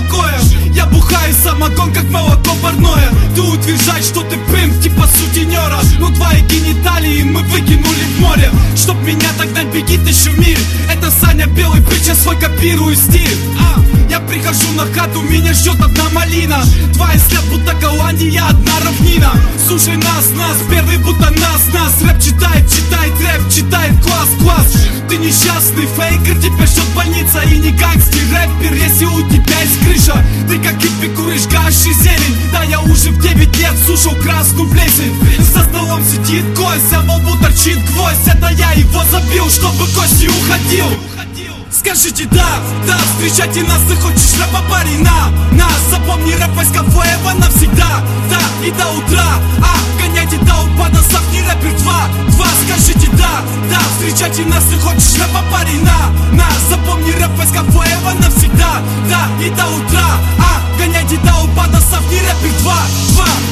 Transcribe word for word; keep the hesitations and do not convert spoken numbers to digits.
покоя. Я бухаю самогон, как молоко парное. Ты утверждаешь, что ты прым, типа сутенера. Но твои гениталии мы выкинули в море. Чтоб меня догнать, беги тысячу миль. Это Саня Белый, притча свой копирую стиль. а, Я прихожу на хату, меня ждет одна малина. Твоя след будто Голландия, одна равнина. Слушай нас, нас, первый будто нас, нас. Рэп читает, читает рэп, читает класс, класс. Ты несчастный фейкер, тебя ждет больница. И не гангстер рэпер, если у тебя есть крыша. Ты как хиппи куришь гаш и зелень. Да я уже в девять лет слушал красную плесень. За столом сидит гость, а во лбу торчит гвоздь. Это я его забил, чтобы гость не уходил. Скажите да, да, встречайте нас, ты хочешь рэпа, парень, на нас. Запомни, рэп войска Фуэва навсегда. Да, и до утра, а, гоняйте до упада, сав не рэпер два, два. Скажите да, да, встречайте нас, ты хочешь рэпа,